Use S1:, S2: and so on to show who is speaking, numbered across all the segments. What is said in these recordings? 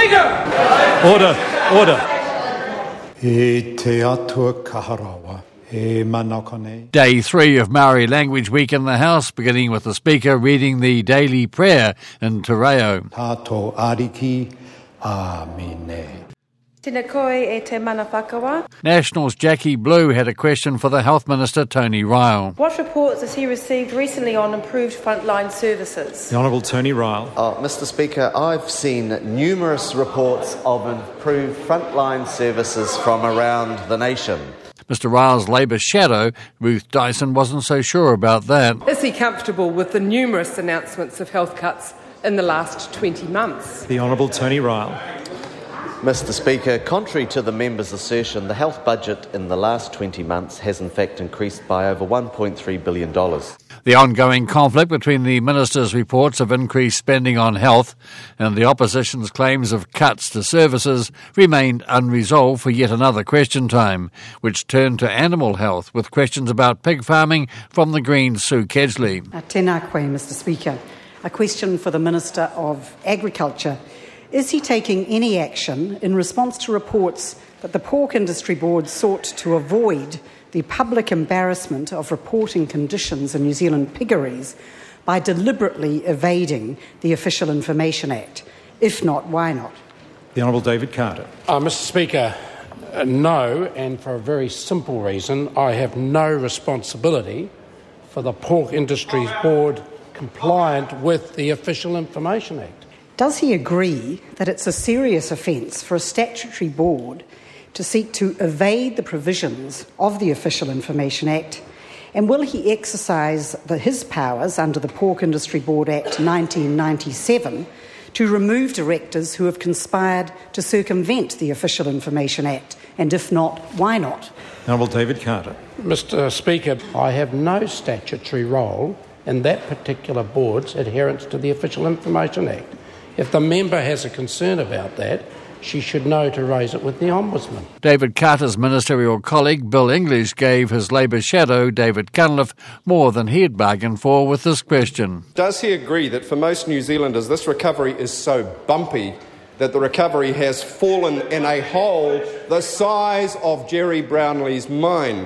S1: Speaker!
S2: Order.
S3: E te atua kaharawa. E manakone.
S2: Day 3 of Maori Language Week in the House, beginning with the Speaker reading the daily prayer in Te Reo.
S3: Tato ariki, amine.
S4: Tēnā koe e te mana whakawa.
S2: National's Jackie Blue had a question for the Health Minister, Tony Ryle.
S4: What reports has he received recently on improved frontline services?
S1: The Honourable Tony Ryle.
S5: Mr Speaker, I've seen numerous reports of improved frontline services from around the nation.
S2: Mr Ryle's Labour shadow, Ruth Dyson, wasn't so sure about that.
S6: Is he comfortable with the numerous announcements of health cuts in the last 20 months?
S1: The Honourable Tony Ryle.
S5: Mr Speaker, contrary to the member's assertion, the health budget in the last 20 months has in fact increased by over $1.3 billion.
S2: The ongoing conflict between the Minister's reports of increased spending on health and the opposition's claims of cuts to services remained unresolved for yet another question time, which turned to animal health with questions about pig farming from the Greens' Sue Kedgley.
S7: Tēnā koe, Mr Speaker. A question for the Minister of Agriculture. Is he taking any action in response to reports that the Pork Industry Board sought to avoid the public embarrassment of reporting conditions in New Zealand piggeries by deliberately evading the Official Information Act? If not, why not?
S1: The Honourable David Carter.
S8: Mr Speaker, no, and for a very simple reason. I have no responsibility for the Pork Industry Board compliant with the Official Information Act.
S7: Does he agree that it's a serious offence for a statutory board to seek to evade the provisions of the Official Information Act? And will he exercise his powers under the Pork Industry Board Act 1997 to remove directors who have conspired to circumvent the Official Information Act? And if not, why not?
S1: Honourable David Carter.
S8: Mr Speaker, I have no statutory role in that particular board's adherence to the Official Information Act. If the member has a concern about that, she should know to raise it with the Ombudsman.
S2: David Carter's ministerial colleague, Bill English, gave his Labour shadow, David Cunliffe, more than he had bargained for with this question.
S9: Does he agree that for most New Zealanders this recovery is so bumpy that the recovery has fallen in a hole the size of Jerry Brownlee's mine?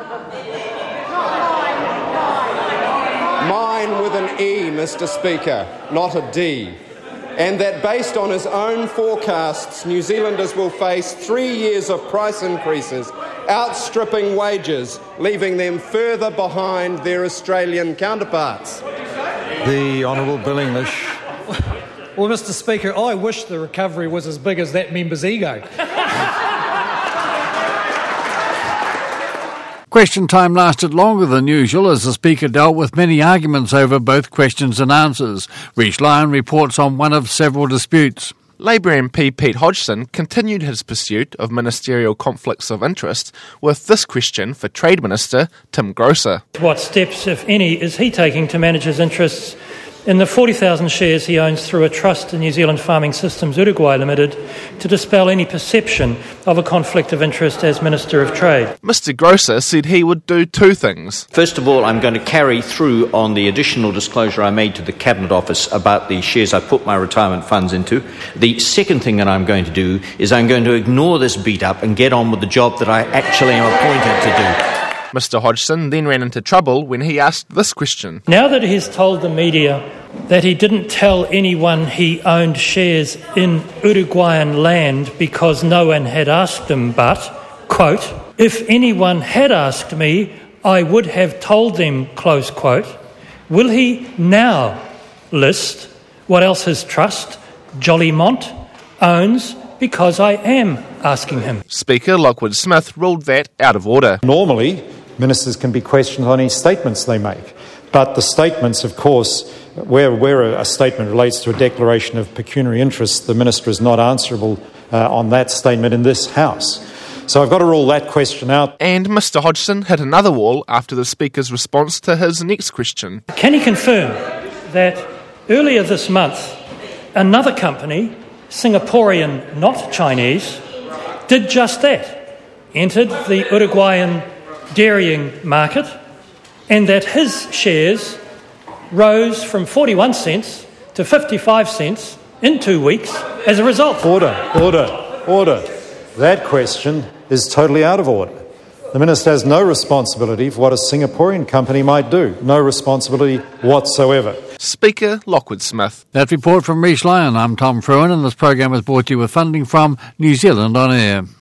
S9: Mine with an E, Mr Speaker, not a D. And that based on his own forecasts, New Zealanders will face 3 years of price increases, outstripping wages, leaving them further behind their Australian counterparts.
S1: The Honourable Bill English.
S10: Well, Mr Speaker, I wish the recovery was as big as that member's ego.
S2: Question time lasted longer than usual as the Speaker dealt with many arguments over both questions and answers. Rhys Lyon reports on one of several disputes.
S11: Labour MP Pete Hodgson continued his pursuit of ministerial conflicts of interest with this question for Trade Minister Tim Grosser.
S12: What steps, if any, is he taking to manage his interests in the 40,000 shares he owns through a trust in New Zealand Farming Systems Uruguay Limited to dispel any perception of a conflict of interest as Minister of Trade?
S11: Mr Grosser said he would do two things.
S13: First of all, I'm going to carry through on the additional disclosure I made to the Cabinet Office about the shares I put my retirement funds into. The second thing that I'm going to do is I'm going to ignore this beat-up and get on with the job that I actually am appointed to do.
S11: Mr Hodgson then ran into trouble when he asked this question.
S12: Now that he's told the media that he didn't tell anyone he owned shares in Uruguayan land because no one had asked him, but, quote, if anyone had asked me, I would have told them, close quote, will he now list what else his trust, Jollymont, owns because I am asking him?
S11: Speaker Lockwood Smith ruled that out of order.
S3: Normally, ministers can be questioned on any statements they make. But the statements, of course, where a statement relates to a declaration of pecuniary interest, the minister is not answerable on that statement in this House. So I've got to rule that question out.
S11: And Mr Hodgson hit another wall after the Speaker's response to his next question.
S12: Can he confirm that earlier this month, another company, Singaporean, not Chinese, did just that, entered the Uruguayan dairying market, and that his shares rose from 41 cents to 55 cents in 2 weeks as a result.
S3: Order. That question is totally out of order. The Minister has no responsibility for what a Singaporean company might do. No responsibility whatsoever.
S11: Speaker Lockwood Smith.
S2: That report from Reece Lyon. I'm Tom Fruin, and this program is brought to you with funding from New Zealand On Air.